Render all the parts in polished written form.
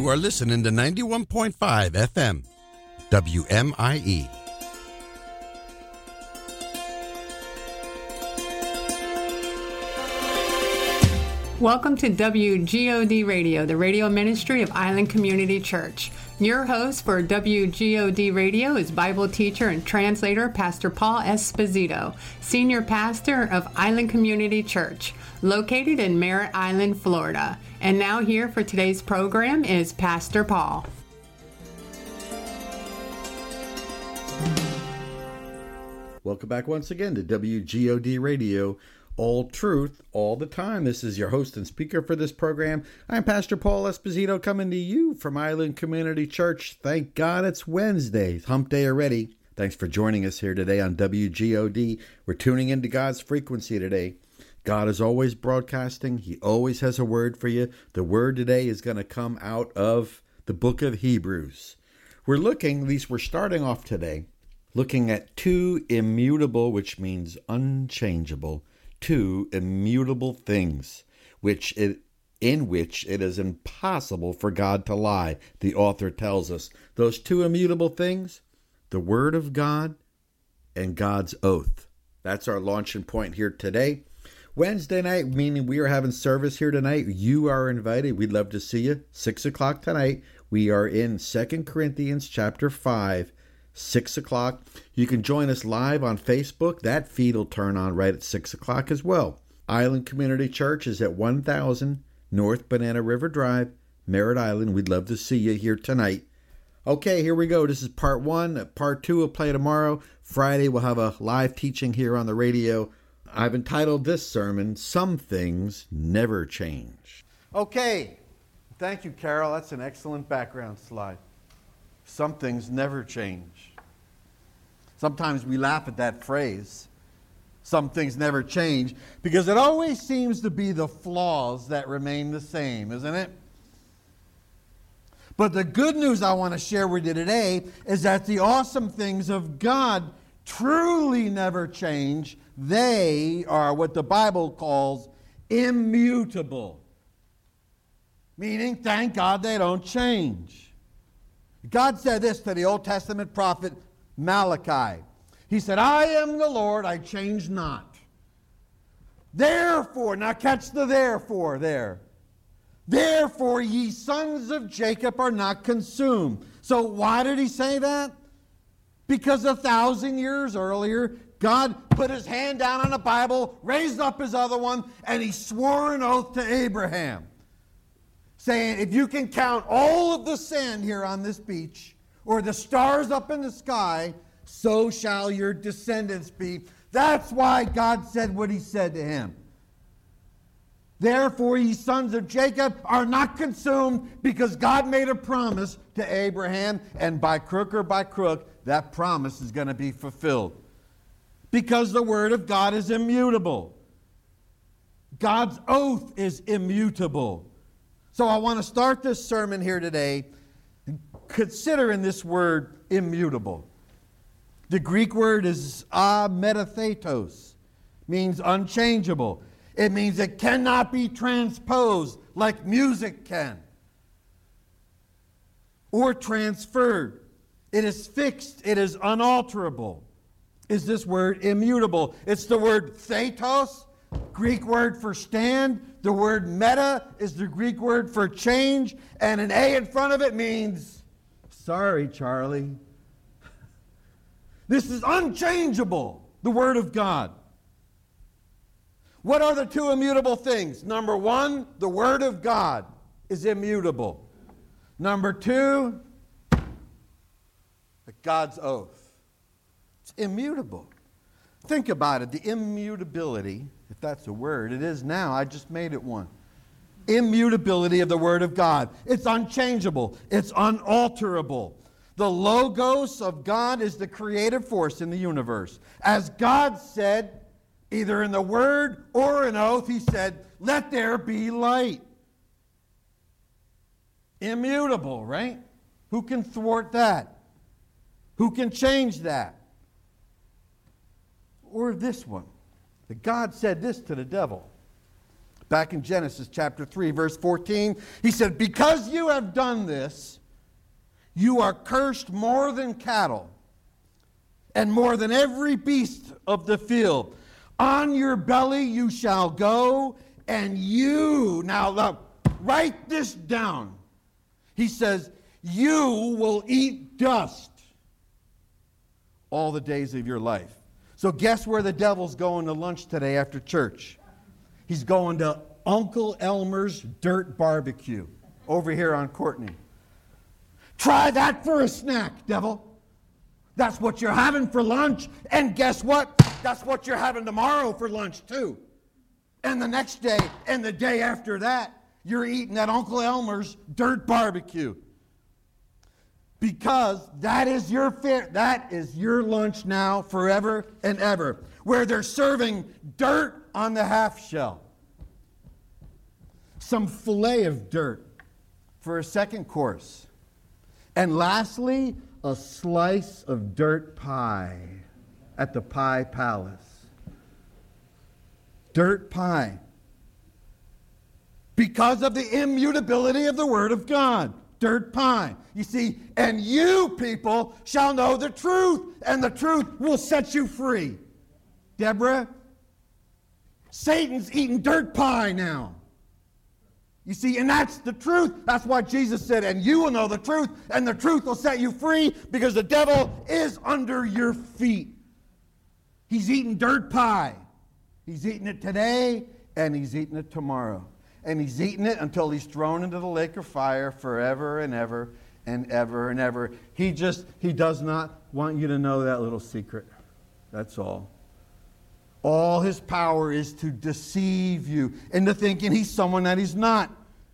You are listening to 91.5 FM, WMIE. Welcome to WGOD Radio, the radio ministry of Island Community Church. Your host for WGOD Radio is Bible teacher and translator Pastor Paul Esposito, senior pastor of Island Community Church, located in Merritt Island, Florida. And now here for today's program is Pastor Paul. Welcome back once again to WGOD Radio. All truth, all the time. This is your host and speaker for this program. I'm Pastor Paul Esposito coming to you from Island Community Church. Thank God it's Wednesday. Hump day already. Thanks for joining us here today on WGOD. We're tuning into God's frequency today. God is always broadcasting. He always has a word for you. The word today is going to come out of the book of Hebrews. We're starting off today, looking at two immutable, which means unchangeable, two immutable things, in which it is impossible for God to lie, the author tells us. Those two immutable things, the Word of God and God's oath. That's our launching point here today. Wednesday night, meaning we are having service here tonight. You are invited. We'd love to see you. 6 o'clock tonight. We are in 2 Corinthians chapter 5. 6 o'clock. You can join us live on Facebook. That feed will turn on right at 6 o'clock as well. Island Community Church is at 1000 North Banana River Drive, Merritt Island. We'd love to see you here tonight. Okay, here we go. This is part one. Part two will play tomorrow. Friday, we'll have a live teaching here on the radio. I've entitled this sermon, Some Things Never Change. Okay. Thank you, Carol. That's an excellent background slide. Some things never change. Sometimes we laugh at that phrase, some things never change, because it always seems to be the flaws that remain the same, isn't it? But the good news I want to share with you today is that the awesome things of God truly never change. They are what the Bible calls immutable. Meaning, thank God they don't change. God said this to the Old Testament prophet Malachi. He said, I am the Lord, I change not. Therefore, now catch the therefore there. Therefore, ye sons of Jacob are not consumed. So why did he say that? Because 1,000 years earlier, God put his hand down on the Bible, raised up his other one, and he swore an oath to Abraham, saying, if you can count all of the sand here on this beach, or the stars up in the sky, so shall your descendants be. That's why God said what he said to him. Therefore, ye sons of Jacob are not consumed, because God made a promise to Abraham, and by crook or by crook, that promise is going to be fulfilled. Because the word of God is immutable. God's oath is immutable. So I want to start this sermon here today considering this word immutable. The Greek word is ametathetos, means unchangeable. It means it cannot be transposed like music can, or transferred. It is fixed. It is unalterable. Is this word immutable? It's the word thetos, Greek word for stand. The word meta is the Greek word for change, and an A in front of it means, sorry, Charlie. This is unchangeable, the word of God. What are the two immutable things? Number one, the word of God is immutable. Number two, God's oath. It's immutable. Think about it, the immutability, if that's a word, it is now, I just made it one. Immutability of the Word of God. It's unchangeable. It's unalterable. The Logos of God is the creative force in the universe. As God said, either in the Word or an oath, He said, let there be light. Immutable, right? Who can thwart that? Who can change that? Or this one. That God said this to the devil. back in Genesis chapter 3, verse 14. He said, because you have done this, you are cursed more than cattle and more than every beast of the field. On your belly you shall go, and you, now look, write this down. He says, you will eat dust all the days of your life. So guess where the devil's going to lunch today after church? He's going to Uncle Elmer's Dirt Barbecue over here on Courtney. Try that for a snack, devil. That's what you're having for lunch. And guess what? That's what you're having tomorrow for lunch too. And the next day and the day after that, you're eating at Uncle Elmer's Dirt Barbecue. Because that is your lunch now forever and ever. Where they're serving dirt on the half shell. Some fillet of dirt for a second course. And lastly, a slice of dirt pie at the Pie Palace. Dirt pie. Because of the immutability of the Word of God. Dirt pie. You see, and you people shall know the truth, and the truth will set you free. Deborah, Satan's eating dirt pie now. You see, and that's the truth. That's why Jesus said, and you will know the truth, and the truth will set you free, because the devil is under your feet. He's eating dirt pie. He's eating it today, and he's eating it tomorrow. And he's eating it until he's thrown into the lake of fire forever and ever and ever and ever. He does not want you to know that little secret. That's all. All his power is to deceive you into thinking he's someone that he's not.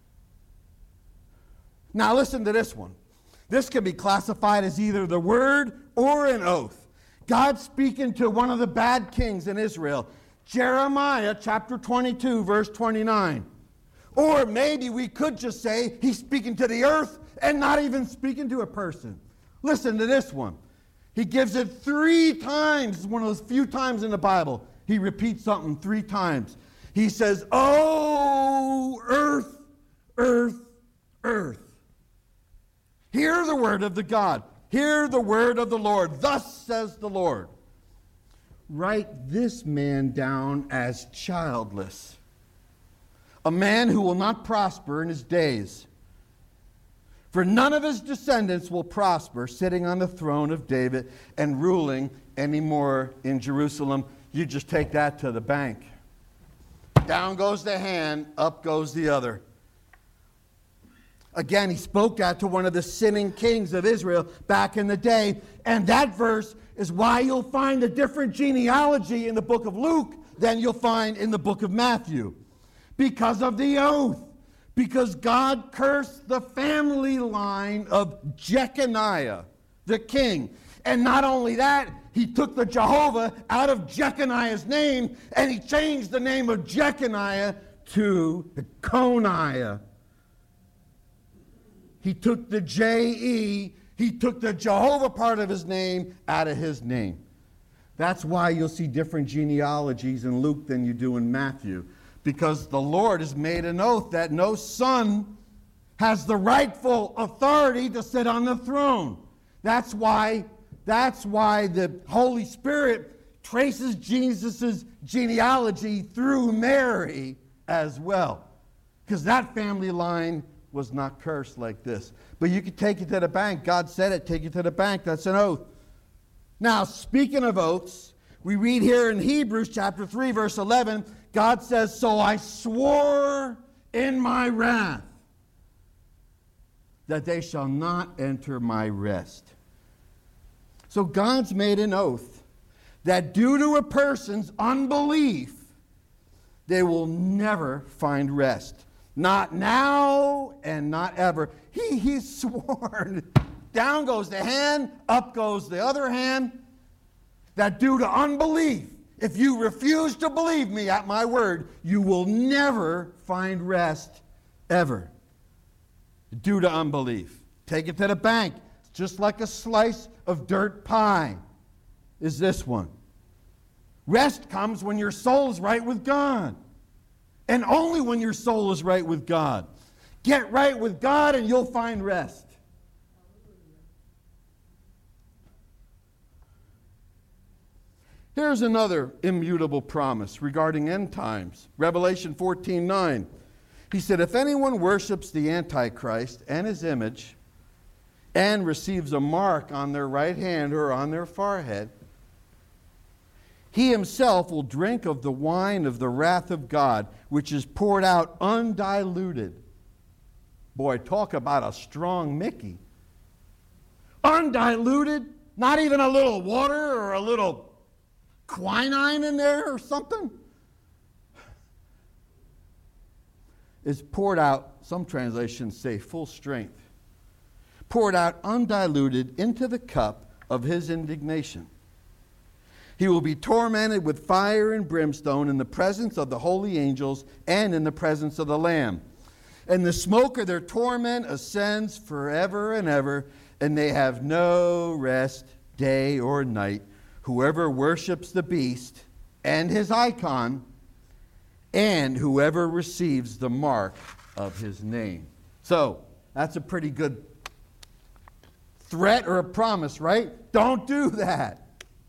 Now listen to this one. This can be classified as either the word or an oath. God speaking to one of the bad kings in Israel. Jeremiah chapter 22, verse 29. Or maybe we could just say he's speaking to the earth and not even speaking to a person. Listen to this one. He gives it 3 times, one of those few times in the Bible. He repeats something 3 times. He says, oh, earth, earth, earth. Hear the word of the God. Hear the word of the Lord. Thus says the Lord. Write this man down as childless. A man who will not prosper in his days. For none of his descendants will prosper, sitting on the throne of David and ruling anymore in Jerusalem. You just take that to the bank. Down goes the hand, up goes the other. Again, he spoke that to one of the sinning kings of Israel back in the day. And that verse is why you'll find a different genealogy in the book of Luke than you'll find in the book of Matthew. Because of the oath. Because God cursed the family line of Jeconiah, the king. And not only that, he took the Jehovah out of Jeconiah's name, and he changed the name of Jeconiah to Coniah. He took the J-E, he took the Jehovah part of his name out of his name. That's why you'll see different genealogies in Luke than you do in Matthew. Because the Lord has made an oath that no son has the rightful authority to sit on the throne. That's why the Holy Spirit traces Jesus' genealogy through Mary as well. Because that family line was not cursed like this. But you could take it to the bank. God said it, take it to the bank. That's an oath. Now, speaking of oaths, we read here in Hebrews chapter 3, verse 11, God says, so I swore in my wrath that they shall not enter my rest. So God's made an oath that due to a person's unbelief, they will never find rest. Not now and not ever. He's sworn. Down goes the hand, up goes the other hand. That due to unbelief, if you refuse to believe me at my word, you will never find rest ever. Due to unbelief. Take it to the bank. It's just like a slice of dirt pie is this one. Rest comes when your soul's right with God. And only when your soul is right with God. Get right with God and you'll find rest. Here's another immutable promise regarding end times. Revelation 14:9. He said, if anyone worships the Antichrist and his image and receives a mark on their right hand or on their forehead, he himself will drink of the wine of the wrath of God, which is poured out undiluted. Boy, talk about a strong Mickey. Undiluted, not even a little water or a little quinine in there or something. Is poured out, some translations say full strength, poured out undiluted into the cup of his indignation. He will be tormented with fire and brimstone in the presence of the holy angels and in the presence of the Lamb. And the smoke of their torment ascends forever and ever, and they have no rest day or night. Whoever worships the beast and his icon, and whoever receives the mark of his name. So, that's a pretty good threat or a promise, right? Don't do that.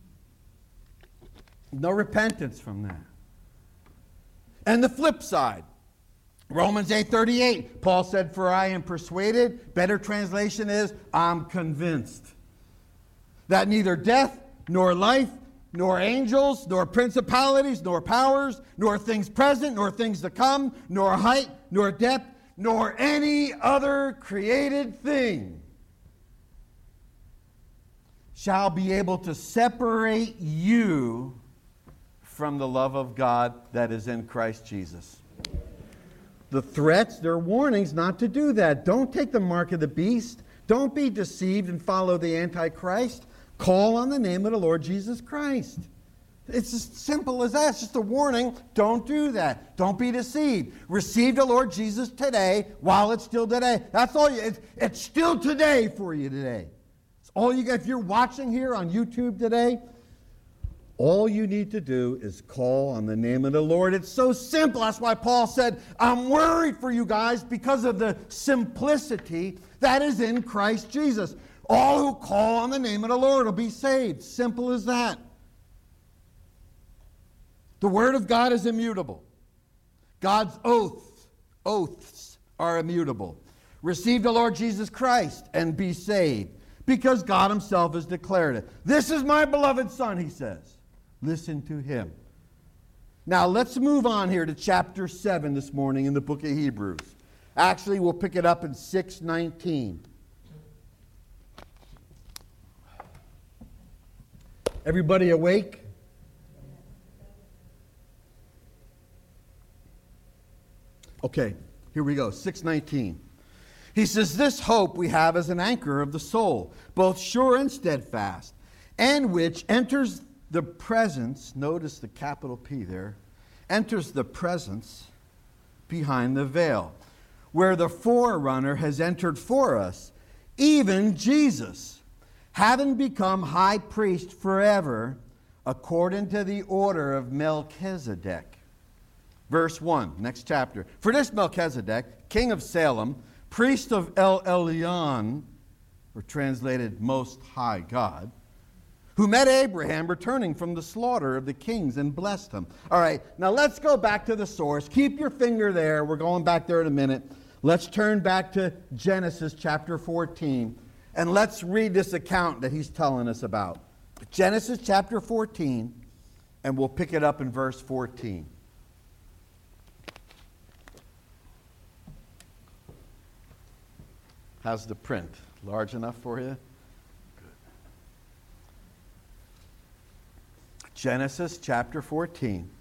No repentance from that. And the flip side, Romans 8:38, Paul said, for I am persuaded, better translation is, I'm convinced, that neither death, nor life, nor angels, nor principalities, nor powers, nor things present, nor things to come, nor height, nor depth, nor any other created thing shall be able to separate you from the love of God that is in Christ Jesus. The threats, they're warnings not to do that. Don't take the mark of the beast. Don't be deceived and follow the Antichrist. Call on the name of the Lord Jesus Christ. It's as simple as that. It's just a warning. Don't do that. Don't be deceived. Receive the Lord Jesus today while it's still today. That's all. It's still today for you today. It's all you got. If you're watching here on YouTube today, all you need to do is call on the name of the Lord. It's so simple. That's why Paul said, I'm worried for you guys because of the simplicity that is in Christ Jesus. All who call on the name of the Lord will be saved. Simple as that. The Word of God is immutable. God's oaths are immutable. Receive the Lord Jesus Christ and be saved, because God himself has declared it. This is my beloved Son, he says. Listen to him. Now let's move on here to chapter 7 this morning in the book of Hebrews. Actually, we'll pick it up in 6:19. Everybody awake? Okay, here we go. 6:19. He says, this hope we have as an anchor of the soul, both sure and steadfast, and which enters the presence, notice the capital P there, enters the presence behind the veil, where the forerunner has entered for us, even Jesus, having become high priest forever, according to the order of Melchizedek. Verse 1, next chapter. For this Melchizedek, king of Salem, priest of El Elyon, or translated Most High God, who met Abraham returning from the slaughter of the kings and blessed him. All right, now let's go back to the source. Keep your finger there. We're going back there in a minute. Let's turn back to Genesis chapter 14, and let's read this account that he's telling us about. Genesis chapter 14, and we'll pick it up in verse 14. How's the print? Large enough for you? Genesis chapter 14,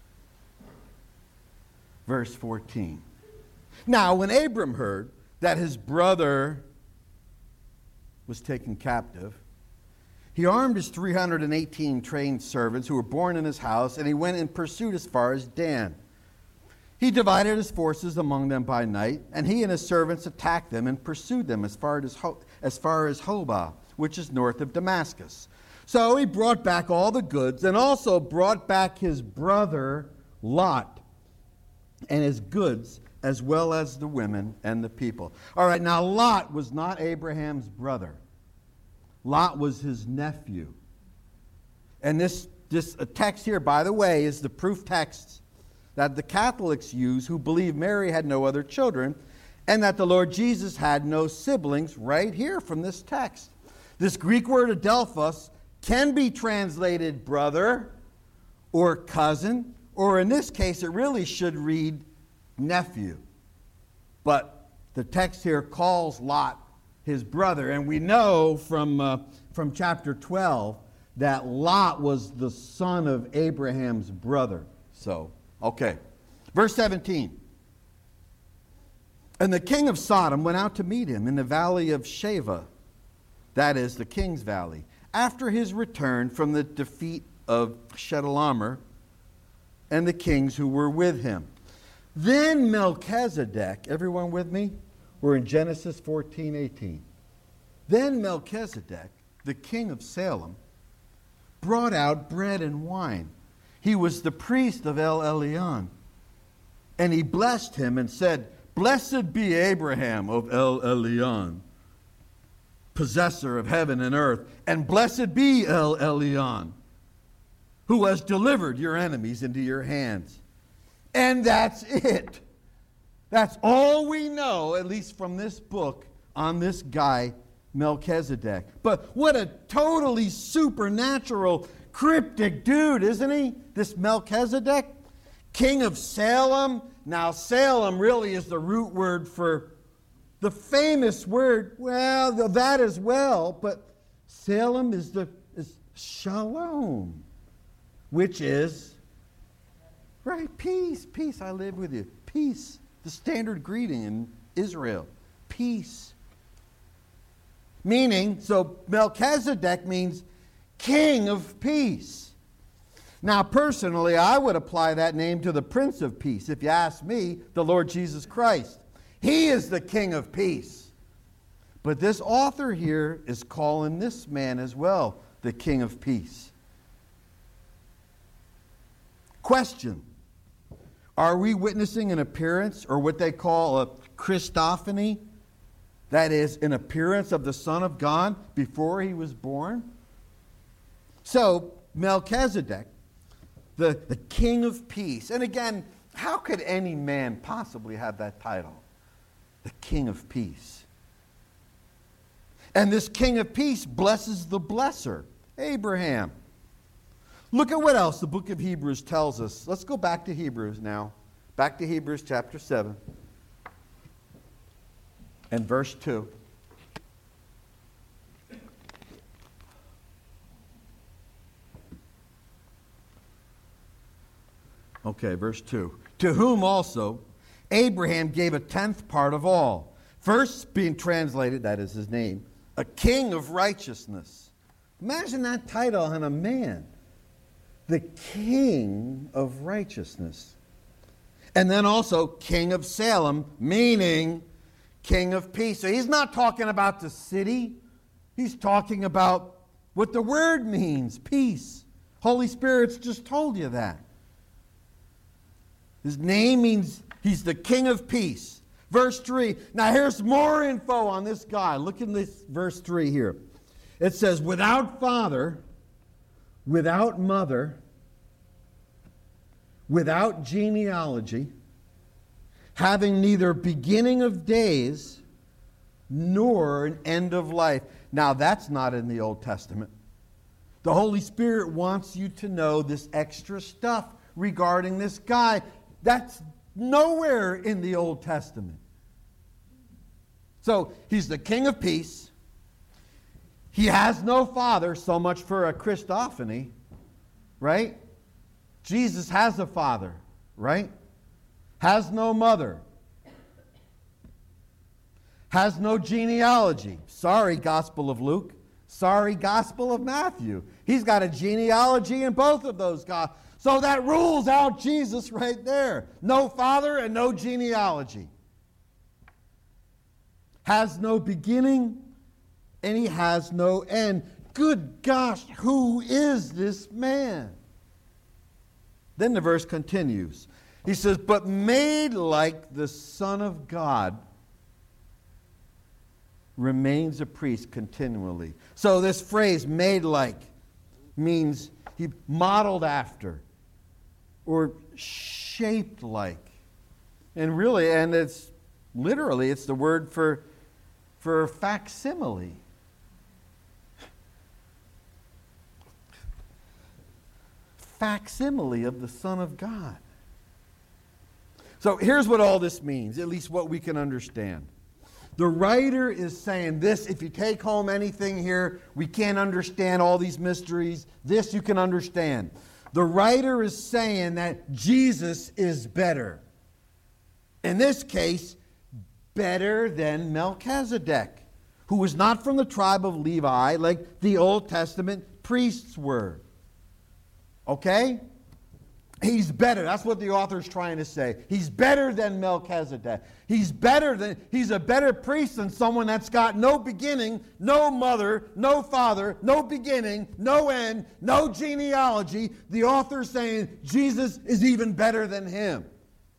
verse 14. Now, when Abram heard that his brother was taken captive, he armed his 318 trained servants who were born in his house, and he went in pursuit as far as Dan. He divided his forces among them by night, and he and his servants attacked them and pursued them as far as Hobah, which is north of Damascus. So he brought back all the goods and also brought back his brother Lot. and his goods, as well as the women and the people. All right, now Lot was not Abraham's brother. Lot was his nephew. And this text here, by the way, is the proof text that the Catholics use who believe Mary had no other children and that the Lord Jesus had no siblings, right here from this text. This Greek word adelphos can be translated brother or cousin, or in this case it really should read nephew. But the text here calls Lot his brother, and we know from chapter 12 that Lot was the son of Abraham's brother. So, okay. Verse 17. And the king of Sodom went out to meet him in the valley of Shaveh, that is, the king's valley, after his return from the defeat of Chedorlaomer and the kings who were with him. Then Melchizedek, everyone with me? We're in Genesis 14:18. Then Melchizedek, the king of Salem, brought out bread and wine. He was the priest of El Elyon. And he blessed him and said, Blessed be Abraham of El Elyon, possessor of heaven and earth, and blessed be El Elyon, who has delivered your enemies into your hands. And that's it. That's all we know, at least from this book, on this guy, Melchizedek. But what a totally supernatural, cryptic dude, isn't he? This Melchizedek, king of Salem. Now, Salem really is the root word for the famous word, well, that as well, but Salem is shalom, which is, right, peace, I live with you, peace, the standard greeting in Israel, peace. Meaning, so Melchizedek means king of peace. Now, personally, I would apply that name to the Prince of Peace, if you ask me, the Lord Jesus Christ. He is the King of Peace. But this author here is calling this man as well the King of Peace. Question: are we witnessing an appearance, or what they call a Christophany? That is, an appearance of the Son of God before he was born? So, Melchizedek, the King of Peace. And again, how could any man possibly have that title? The King of Peace. And this King of Peace blesses the blesser, Abraham. Look at what else the book of Hebrews tells us. Let's go back to Hebrews now. Back to Hebrews chapter 7 and verse 2. Okay, verse 2. To whom also Abraham gave a tenth part of all. First being translated, that is his name, a king of righteousness. Imagine that title on a man. The king of righteousness. And then also king of Salem, meaning king of peace. So he's not talking about the city. He's talking about what the word means, peace. Holy Spirit's just told you that. His name means he's the King of Peace. Verse 3. Now here's more info on this guy. Look in this verse 3 here. It says, without father, without mother, without genealogy, having neither beginning of days nor an end of life. Now that's not in the Old Testament. The Holy Spirit wants you to know this extra stuff regarding this guy. That's nowhere in the Old Testament. So he's the King of Peace. He has no father, so much for a Christophany, right? Jesus has a father, right? Has no mother. Has no genealogy. Sorry, Gospel of Luke. Sorry, Gospel of Matthew. He's got a genealogy in both of those Gospels. So that rules out Jesus right there. No father and no genealogy. Has no beginning and he has no end. Good gosh, who is this man? Then the verse continues. He says, but made like the Son of God, remains a priest continually. So this phrase, made like, means he modeled after or shaped like. And really, and it's literally, it's the word for facsimile. Facsimile of the Son of God. So here's what all this means, at least what we can understand. The writer is saying this, if you take home anything here, we can't understand all these mysteries. This you can understand. The writer is saying that Jesus is better. In this case, better than Melchizedek, who was not from the tribe of Levi like the Old Testament priests were. Okay? He's better. That's what the author's trying to say. He's better than Melchizedek. He's a better priest than someone that's got no beginning, no mother, no father, no beginning, no end, no genealogy. The author's saying Jesus is even better than him.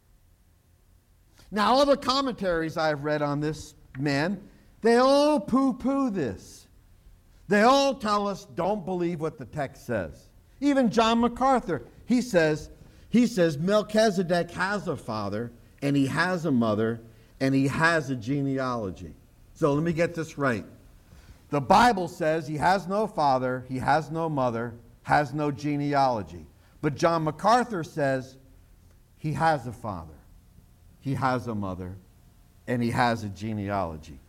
Now, all the commentaries I've read on this man, they all poo-poo this. They all tell us, don't believe what the text says. Even John MacArthur, he says Melchizedek has a father, and he has a mother, and he has a genealogy. So let me get this right. The Bible says he has no father, he has no mother, has no genealogy. But John MacArthur says he has a father, he has a mother, and he has a genealogy.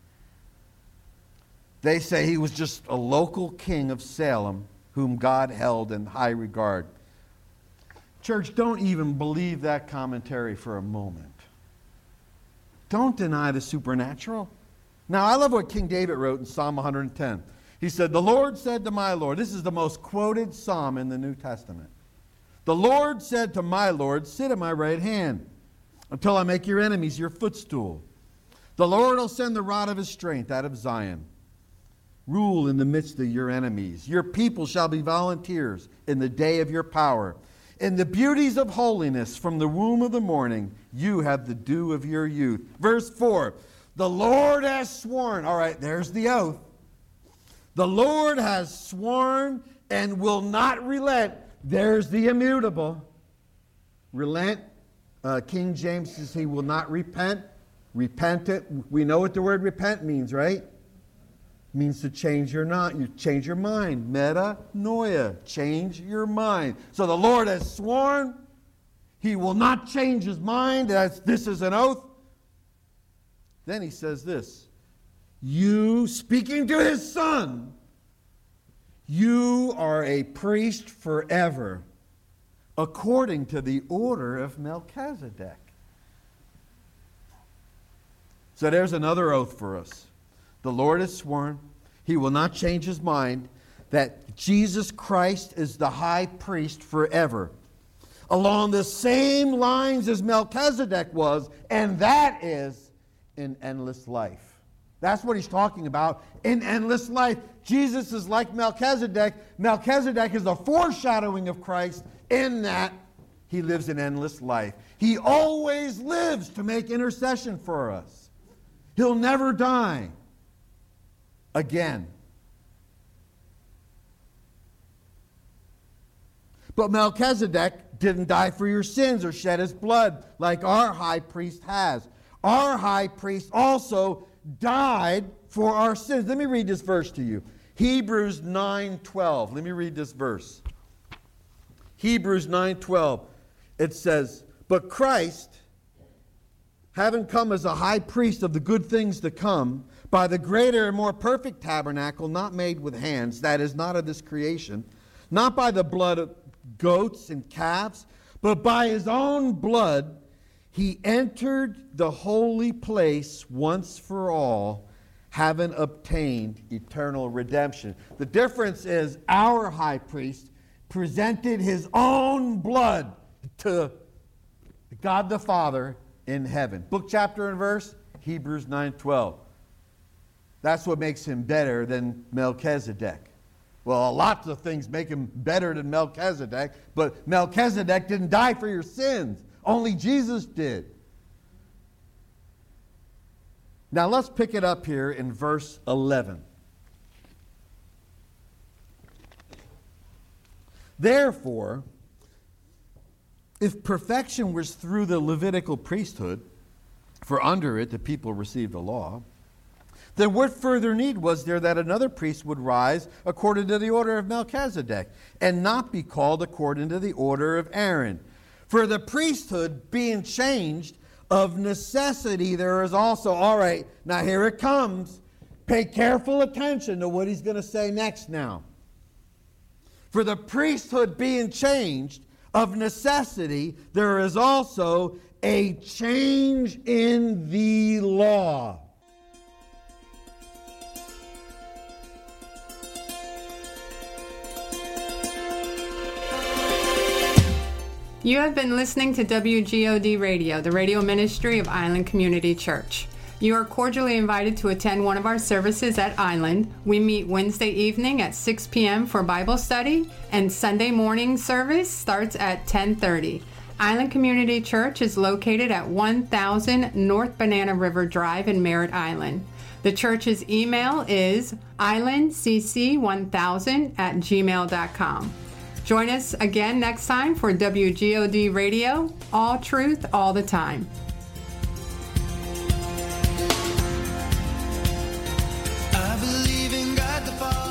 They say he was just a local king of Salem whom God held in high regard. Church, don't even believe that commentary for a moment. Don't deny the supernatural. Now, I love what King David wrote in Psalm 110. He said, the Lord said to my Lord, this is the most quoted psalm in the New Testament. The Lord said to my Lord, sit at my right hand until I make your enemies your footstool. The Lord will send the rod of his strength out of Zion. Rule in the midst of your enemies. Your people shall be volunteers in the day of your power. In the beauties of holiness from the womb of the morning, you have the dew of your youth. Verse 4, the Lord has sworn. All right, there's the oath. The Lord has sworn and will not relent. There's the immutable. Relent. King James says he will not repent. Repent it. We know what the word repent means, right? Means to change your mind. Metanoia, change your mind. So the Lord has sworn he will not change his mind. This is an oath. Then he says this, you, speaking to his son, you are a priest forever, according to the order of Melchizedek. So there's another oath for us. The Lord has sworn he will not change his mind that Jesus Christ is the high priest forever, along the same lines as Melchizedek was, and that is in endless life. That's what he's talking about, in endless life. Jesus is like Melchizedek. Melchizedek is a foreshadowing of Christ in that he lives in endless life. He always lives to make intercession for us. He'll never die again. But Melchizedek didn't die for your sins or shed his blood like our high priest has. Our high priest also died for our sins. Let me read this verse to you. Hebrews 9:12. Let me read this verse. Hebrews 9:12. It says, but Christ, having come as a high priest of the good things to come, by the greater and more perfect tabernacle, not made with hands, that is not of this creation, not by the blood of goats and calves, but by his own blood, he entered the holy place once for all, having obtained eternal redemption. The difference is our high priest presented his own blood to God the Father in heaven. Book, chapter, and verse, Hebrews 9:12. That's what makes him better than Melchizedek. Well, lots of things make him better than Melchizedek, but Melchizedek didn't die for your sins. Only Jesus did. Now let's pick it up here in verse 11. Therefore, if perfection was through the Levitical priesthood, for under it the people received the law, then what further need was there that another priest would rise according to the order of Melchizedek, and not be called according to the order of Aaron? For the priesthood being changed, of necessity there is also, all right, now here it comes. Pay careful attention to what he's going to say next now. For the priesthood being changed, of necessity there is also a change in the law. You have been listening to WGOD Radio, the radio ministry of Island Community Church. You are cordially invited to attend one of our services at Island. We meet Wednesday evening at 6 p.m. for Bible study, and Sunday morning service starts at 10:30. Island Community Church is located at 1000 North Banana River Drive in Merritt Island. The church's email is islandcc1000@gmail.com. Join us again next time for WGOD Radio, all truth, all the time. I believe in God the Father.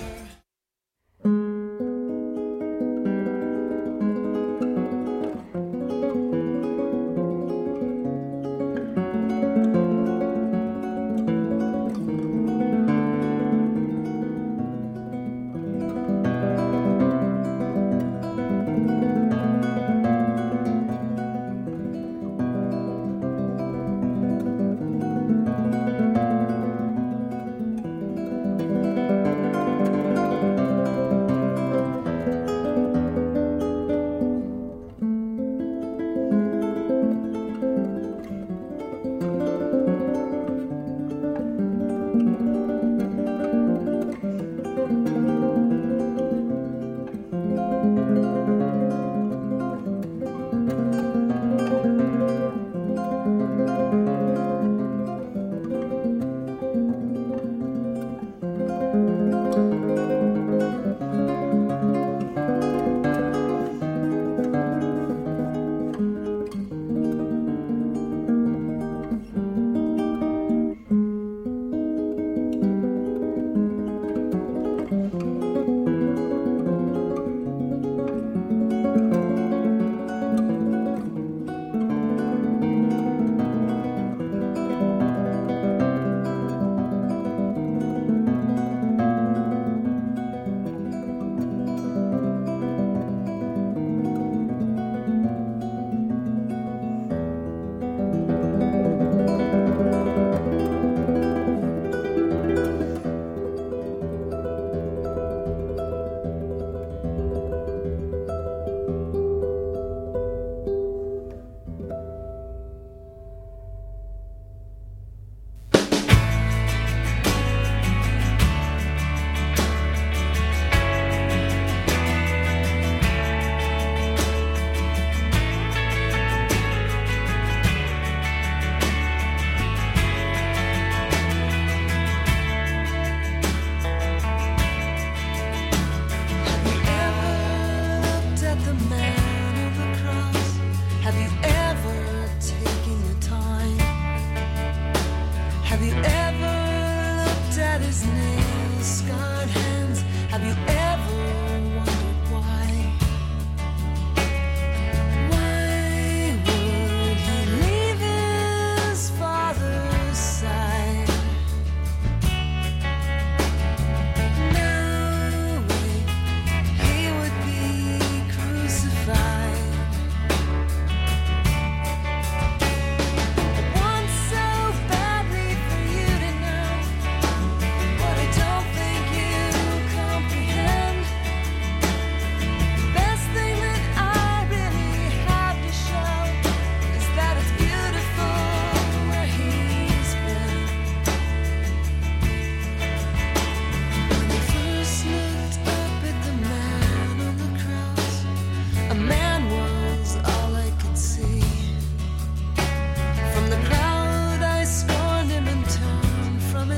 Have you ever looked at his nail-scarred hands? Have you ever